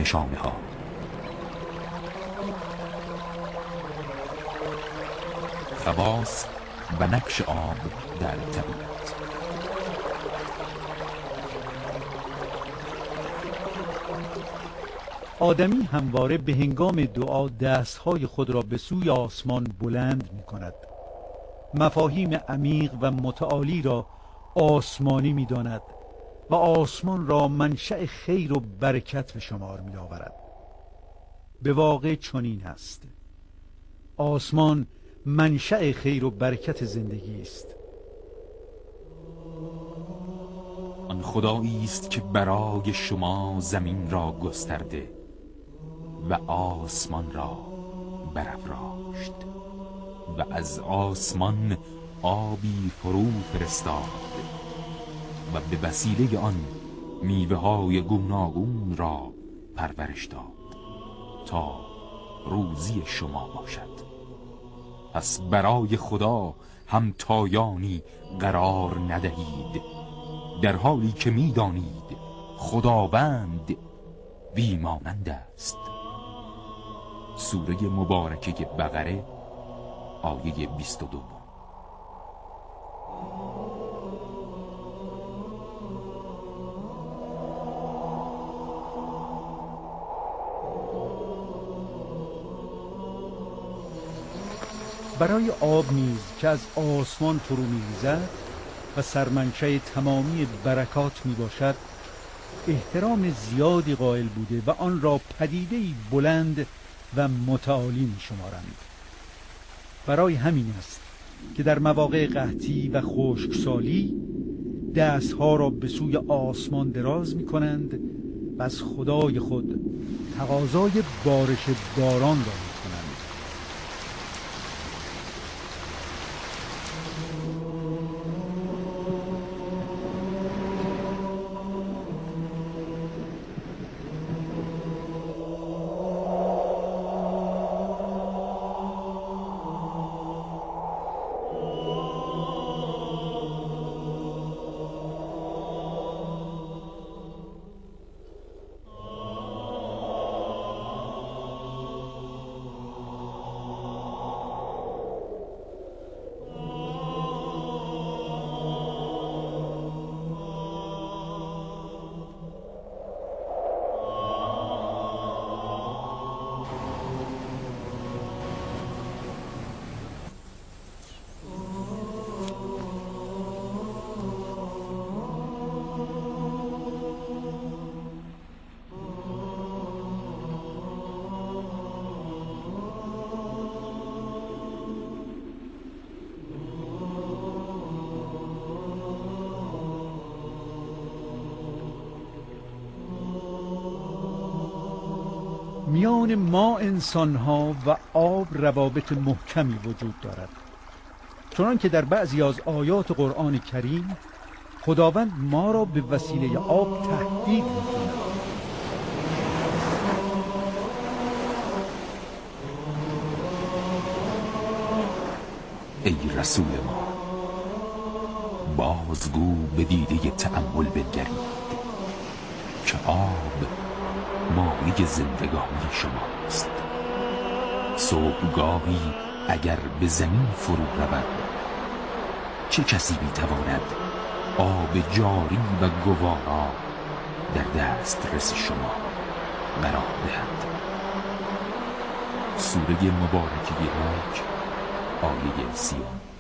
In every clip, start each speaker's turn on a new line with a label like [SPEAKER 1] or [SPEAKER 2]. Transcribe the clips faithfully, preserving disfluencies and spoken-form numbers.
[SPEAKER 1] نشانه ها. خواص و نقش آب در طبیعت.
[SPEAKER 2] آدمی همواره به هنگام دعا دستهای خود را به سوی آسمان بلند می کند. مفاهیم عمیق و متعالی را آسمانی می داند و آسمان را منشأ خیر و برکت به شمار می آورد. به واقع چنین است. آسمان منشأ خیر و برکت زندگی است.
[SPEAKER 1] آن خدایی است که برای شما زمین را گسترده و آسمان را برافراشت و از آسمان آبی فرو فرستاد و به وسیله آن میوه های گوناگون را پرورش داد تا روزی شما باشد. پس برای خدا همتایانی قرار ندهید، در حالی که می‌دانید خداوند بیمانند است. سوره مبارکه بقره آیه بیست و دو.
[SPEAKER 2] برای آب نیز که از آسمان فرو می‌ریزد و سرمنشأ تمامی برکات می باشد احترام زیادی قائل بوده و آن را پدیده‌ای بلند و متعالی می شمارند. برای همین است که در مواقع قحطی و خشکسالی دستها را به سوی آسمان دراز می کنند و از خدای خود تقاضای بارش باران را می کنند. میان ما انسانها و آب روابط محکمی وجود دارد، چنان که در بعضی از آیات قرآن کریم خداوند ما را به وسیله آب تهدید می‌کند.
[SPEAKER 1] ای رسول ما، بازگو به دیده تأمل بنگرید که آب مایه زندگانی شماست. صبحگاهی اگر به زمین فرو رود، چه کسی میتواند آب جاری و گوارا در دسترس شما قرار دهد؟ سوره مبارکه حج آیه سی.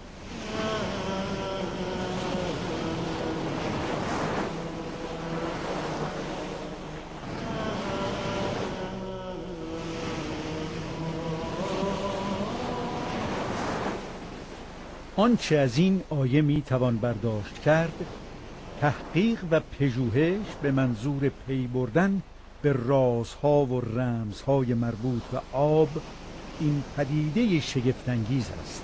[SPEAKER 2] آنچه از این آیه می توان برداشت کرد تحقیق و پژوهش به منظور پی بردن به رازها و رمزهای مربوط به آب این پدیده شگفت‌انگیز است.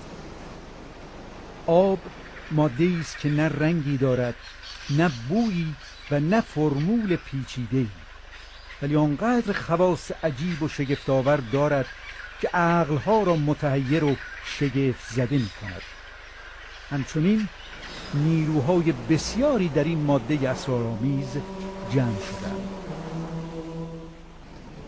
[SPEAKER 2] آب ماده‌ای است که نه رنگی دارد، نه بویی و نه فرمول پیچیده‌ای، ولی آنقدر خواص عجیب و شگفت‌آور دارد که عقلها را متحیر و شگفت زده می‌کند. همچنین نیروهای بسیاری در این ماده اسرارآمیز جمع شدند.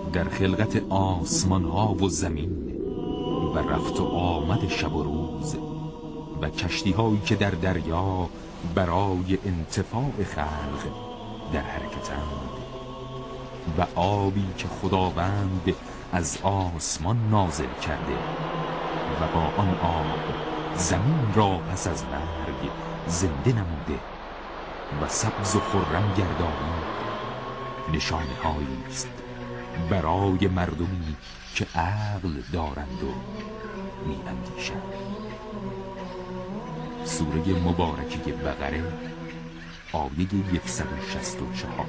[SPEAKER 1] در خلقت آسمان ها و زمین و رفت و آمد شب و روز و کشتی هایی که در دریا برای انتفاع خلق در حرکتند و آبی که خداوند از آسمان نازل کرده و با آن آب زمین را پس از مرگ زنده نموده و سبز و خرم گردانی، نشانه هایی است برای مردمی که عقل دارند و می اندیشند. سوره مبارکه بقره آیه صد و شصت و چهار.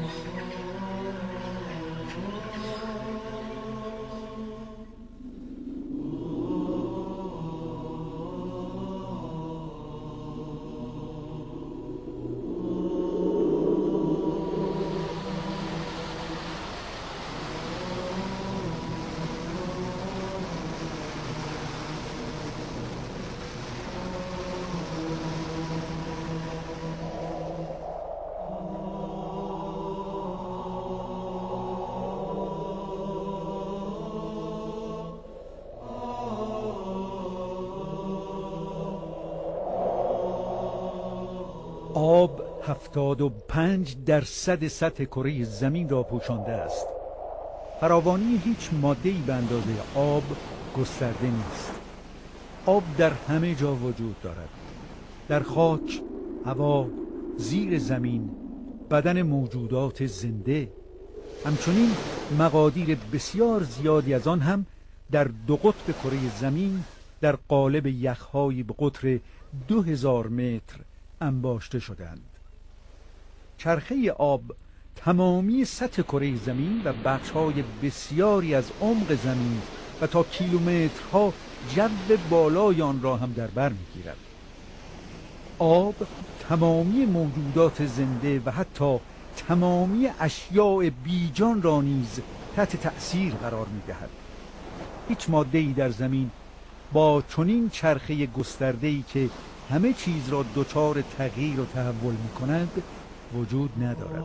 [SPEAKER 2] آب هفتاد و پنج درصد سطح کره زمین را پوشانده است. فراوانی هیچ ماده‌ای به اندازه آب گسترده نیست. آب در همه جا وجود دارد. در خاک، هوا، زیر زمین، بدن موجودات زنده. همچنین مقادیر بسیار زیادی از آن هم در دو قطب کره زمین در قالب یخ‌هایی به قطر دو هزار متر انباشته شدند. چرخه آب تمامی سطح کره زمین و بخش‌های بسیاری از عمق زمین و تا کیلومترها جو بالای آن را هم در بر می‌گیرد. آب تمامی موجودات زنده و حتی تمامی اشیاء بیجان را نیز تحت تأثیر قرار می‌دهد. هیچ ماده‌ای در زمین با چنین چرخه گسترده‌ای که همه چیز را دچار تغییر و تحول می‌کند وجود ندارد.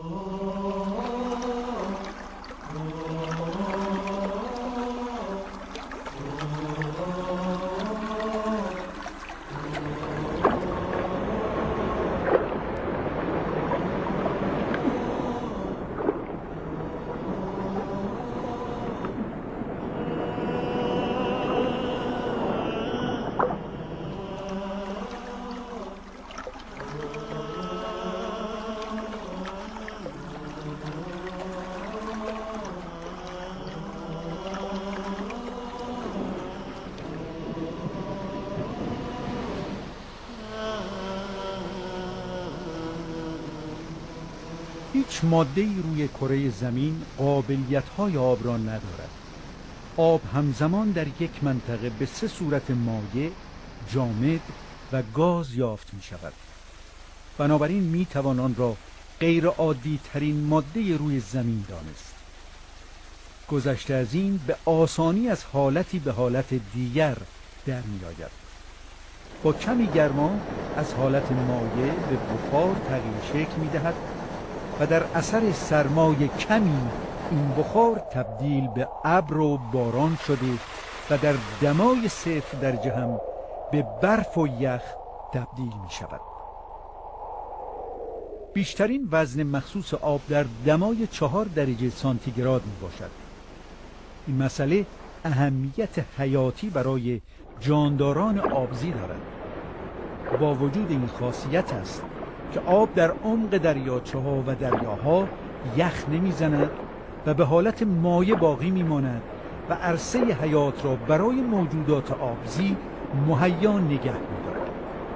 [SPEAKER 2] هیچ ماده‌ای روی کره زمین قابلیت‌های آب را ندارد. آب همزمان در یک منطقه به سه صورت مایع، جامد و گاز یافت می‌شود. بنابراین می‌توان آن را غیر عادی ترین ماده روی زمین دانست. گذشته از این به آسانی از حالتی به حالت دیگر در می‌آید. با کمی گرما از حالت مایع به بخار تغییر شکل می‌دهد و در اثر سرمای کمی این بخار تبدیل به ابر و باران شده و در دمای صفر درجه هم به برف و یخ تبدیل می شود. بیشترین وزن مخصوص آب در دمای چهار درجه سانتیگراد می باشد. این مسئله اهمیت حیاتی برای جانداران آبزی دارد. با وجود این خاصیت است که آب در عمق دریاچه ها و دریاها یخ نمیزند و به حالت مایع باقی میماند و عرصه حیات را برای موجودات آبزی مهیا نگه می‌دارد.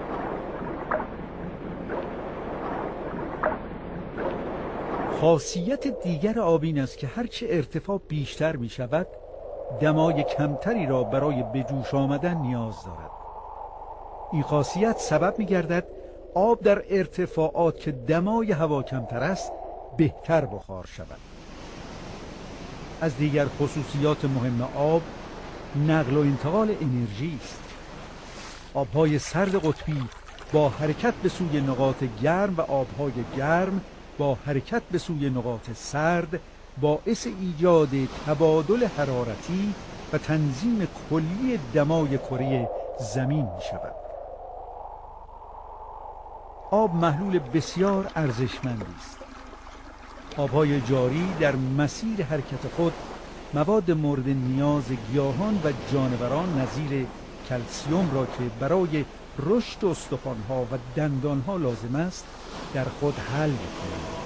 [SPEAKER 2] خاصیت دیگر آب این است که هرچه ارتفاع بیشتر می شود دمای کمتری را برای به جوش آمدن نیاز دارد. این خاصیت سبب می گردد آب در ارتفاعات که دمای هوا کمتر است بهتر بخار شود. از دیگر خصوصیات مهم آب نقل و انتقال انرژی است. آبهای سرد قطبی با حرکت به سوی نقاط گرم و آبهای گرم با حرکت به سوی نقاط سرد باعث ایجاد تبادل حرارتی و تنظیم کلی دمای کره زمین می شود. آب محلول بسیار ارزشمندی است. آبهای جاری در مسیر حرکت خود مواد مورد نیاز گیاهان و جانوران نظیر کلسیم را که برای رشد استخوان‌ها و دندان‌ها لازم است در خود حل می‌کنند.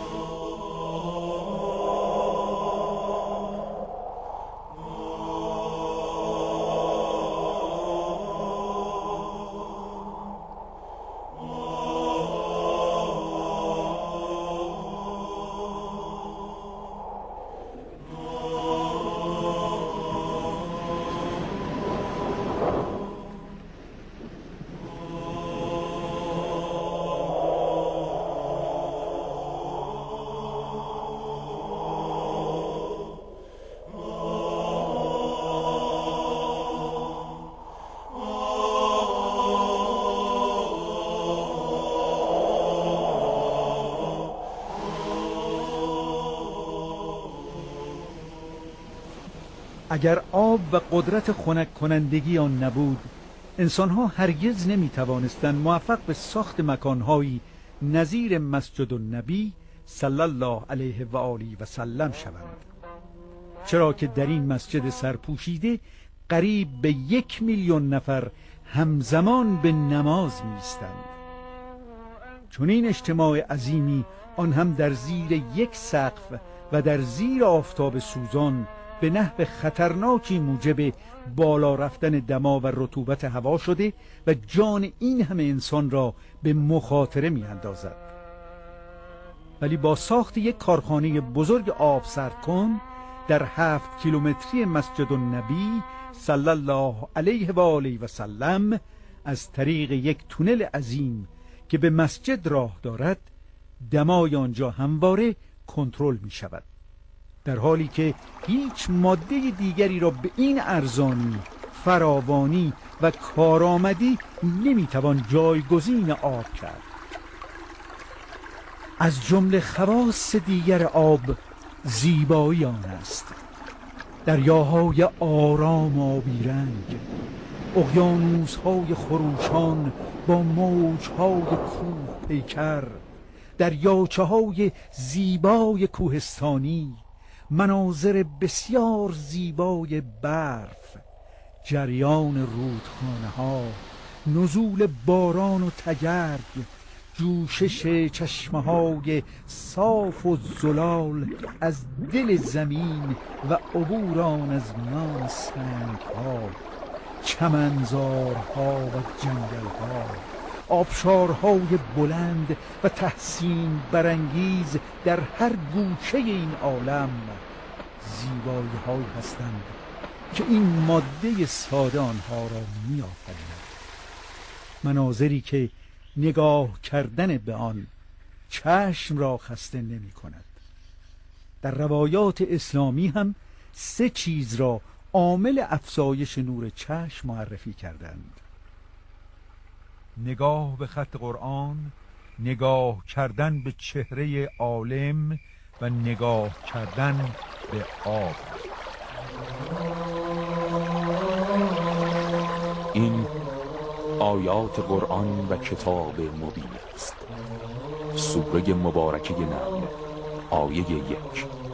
[SPEAKER 2] اگر آب و قدرت خنک کنندگی آن نبود، انسانها هرگز نمی توانستند موفق به ساخت مکانهایی نظیر مسجد النبی صلی الله علیه و آله و سلم شوند، چرا که در این مسجد سرپوشیده قریب به یک میلیون نفر همزمان به نماز می ایستند. چون این اجتماع عظیمی، آن هم در زیر یک سقف و در زیر آفتاب سوزان، به نحو خطرناکی موجب بالا رفتن دما و رطوبت هوا شده و جان این همه انسان را به مخاطره می اندازد. ولی با ساخت یک کارخانه بزرگ آب سرد کن در هفت کیلومتری مسجد النبی صلی الله علیه و آله و سلم از طریق یک تونل عظیم که به مسجد راه دارد، دمای آنجا همواره کنترل می شود، در حالی که هیچ ماده دیگری را به این ارزانی، فراوانی و کارآمدی نمیتوان جایگزین آب کرد. از جمله خواص دیگر آب زیبایی آن است. دریاهای آرام آبی رنگ، اقیانوس‌های خروشان با موج‌های کوه پیکر، دریاچه‌های زیبای کوهستانی، مناظر بسیار زیبای برف، جریان رودخانه‌ها، نزول باران و تگرگ، جوشش چشمه‌های صاف و زلال از دل زمین و عبور آن از میان سنگ‌ها، چمنزارها و جنگل‌ها، آبشارهای بلند و تحسین برانگیز در هر گوشه این عالم زیبایی هایی هستند که این ماده ساده آنها را می آفریند. مناظری که نگاه کردن به آن چشم را خسته نمی کند. در روایات اسلامی هم سه چیز را عامل افزایش نور چشم معرفی کردند: نگاه به خط قرآن، نگاه کردن به چهره عالم و نگاه کردن به آب.
[SPEAKER 1] این آیات قرآن و کتاب مبین است. سوره مبارکه نمل، آیه یک.